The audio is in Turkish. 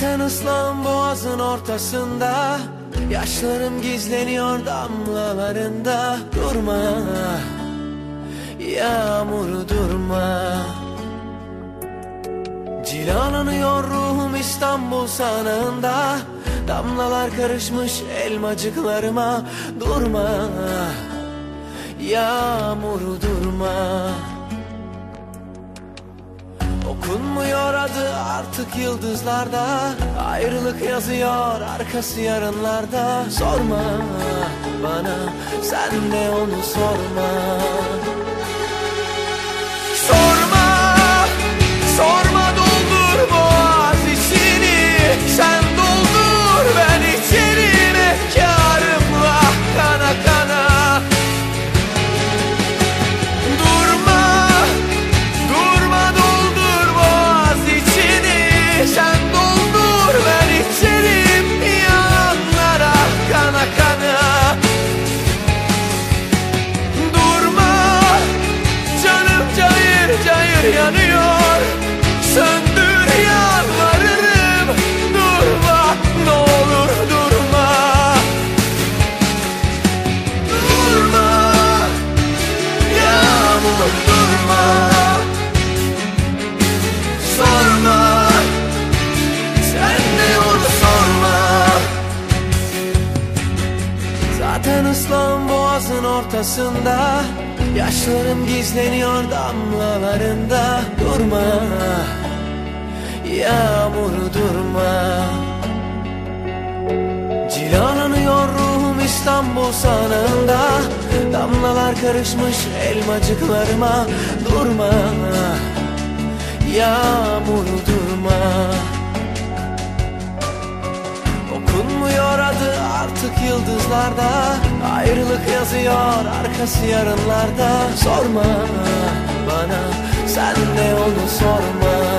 Zaten ıslan boğazın ortasında, yaşlarım gizleniyor damlalarında. Durma yağmur durma, cilalanıyor ruhum İstanbul sanığında. Damlalar karışmış elmacıklarıma. Durma yağmur durma. Okunmuyor adı artık yıldızlarda, ayrılık yazıyor arkası yarınlarda. Sorma bana, sen de onu sorma. Sorma, sorma, doldur boğaz içini. Sen doldur, ben içerim efkarımla kana kana. Sen doldur, ben içerim yanlara kana kana. Durma, canım cayır cayır yanıyor. Söndür yalvarırım, durma, ne olur durma. Durma, yağmur durma. Sorma, zaten ıslan boğazın ortasında, yaşlarım gizleniyor damlalarında. Durma yağmur durma, cilalanıyor ruhum İstanbul sanığında. Damlalar karışmış elmacıklarıma. Durma yağmur durma. Okunmuyor adı artık yıldızlarda, ayrılık yazıyor arkası yarınlarda. Sorma bana, sen de onu sorma.